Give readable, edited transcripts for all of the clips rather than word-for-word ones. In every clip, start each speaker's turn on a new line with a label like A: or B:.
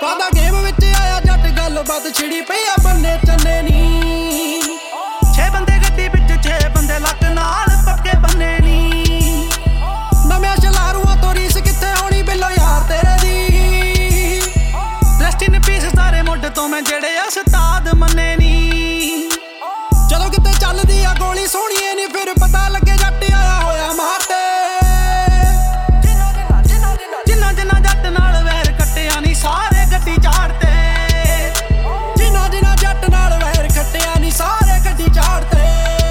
A: ਕਾਦਾ ਗੇਮ ਵਿੱਚ ਆਇਆ ਜੱਟ ਗੱਲਬਾਤ ਛਿੜੀ ਪਈ ਆ ਬੰਨੇ ਚੰਨੇ ਨੀ
B: 6 ਬੰਦੇ ਗੱਡੀ ਵਿੱਚ 6 ਬੰਦੇ ਲੱਕ ਨਾਲ ਪੱਕੇ ਬੰਨੇ ਨੀ
A: ਨਵਿਆਂ ਸ਼ਲਾਰੂਆਂ ਤੋਂ ਰੀਸ ਕਿੱਥੇ ਹੋਣੀ ਬਿੱਲੋ ਯਾਰ ਤੇਰੇ ਦੀ
B: ਰੈਸਟ ਇਨ ਪੀਸ ਸਾਰੇ ਮੁੱਢ ਤੋਂ ਮੈਂ ਜਿਹੜੇ ਉਸਤਾਦ ਮੰਨੇ ਨੀ
A: ਜਦੋਂ ਕਿਤੇ ਚੱਲਦੀ ਆ ਗੋਲੀ ਸੋਹਣੀਏ ਨੀ ਫਿਰ ਪਤਾ ਲੱਗੇ ਜੱਟ ਆਇਆ ਹੋਇਆ ਮਾਤੇ
B: ਜਿੰਨਾ ਜਿੰਨਾ ਜੱਟ ਨਾਲ ਵੈਰ ਕੱਟਿਆ ਨੀ ਸਾਰੇ ਗੱਡੀ ਝਾੜਤੇ
A: ਜਿਨ੍ਹਾਂ ਜਿਨ੍ਹਾਂ ਜੱਟ ਨਾਲ ਵੈਰ ਖੱਟਿਆ ਨੀ ਸਾਰੇ ਗੱਡੀ ਝਾੜਤੇ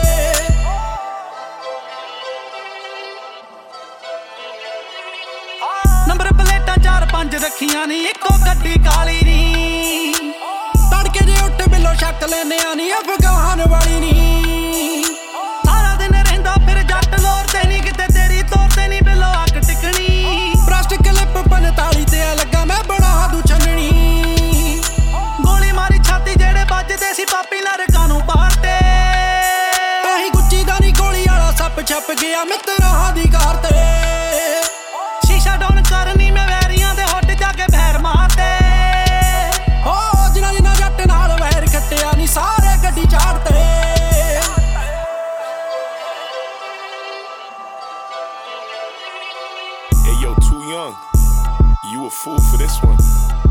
B: ਨੰਬਰ ਪਲੇਟਾਂ 4-5 ਰੱਖੀਆਂ ਨੀ ਇੱਕੋ ਗੱਡੀ ਕਾਲੀ ਨੀ
A: ਤੜਕੇ ਜੇ ਉੱਠ ਬਿੱਲੋ ਛੱਕ ਲੈਨੇ ਆ ਨੀ ਅਫਗਾਨ ਵਾਲੀ ਨੀ
B: ਸਾਰਾ ਦਿਨ ਰਹਿੰਦਾ ਫਿਰ ਜੱਟ ਲੋਰ ਤੇ ਨੀ ਕਿਤੇ ਤੇਰੀ ਤੋਰ ਤੇ ਨੀ ਬਿੱਲੋ ਅੱਗ ਟਿਕਣੀ
A: ਬ੍ਰਸ਼ਟ ਕਲਿੱਪ 45 ਤੇ ਲੱਗਾ ਮੈਂ ਬਣਾ ਦੂ ਛੰਨਣੀ
B: ਗੋਲੀ ਮਾਰੀ ਛਾਤੀ ਜਿਹੜੇ ਵੱਜਦੇ ਸੀ ਪਾਪੀ ਨਰਕਾਂ ਨੂੰ ਪਾੜਤੇ
A: ਆਹੀ ਗੁੱਚੀ ਦਾ ਨੀ ਗੋਲੀ ਵਾਲਾ ਸੱਪ ਛੱਪ ਗਿਆ ਮਿੱਤਰਾਂ ਦੀ ਕਾਰ ਤੇ
B: ਸ਼ੀਸ਼ਾ ਡਾਊਨ ਕਰਨੀ ਮੈਂ ਵੈਰੀਆਂ ਦੇ ਹੁੱਡ ਜਾ ਕੇ ਬੈਰ ਮਾਰਤੇ
A: ਹੋ ਜਿਨ੍ਹਾਂ ਜਿਨ੍ਹਾਂ ਜੱਟ ਨਾਲ ਵੈਰ ਖੱਟਿਆ ਨੀ ਸਾਰੇ ਗੱਡੀ ਝਾੜਤੇ
C: Hey yo, too young. You a fool for this one.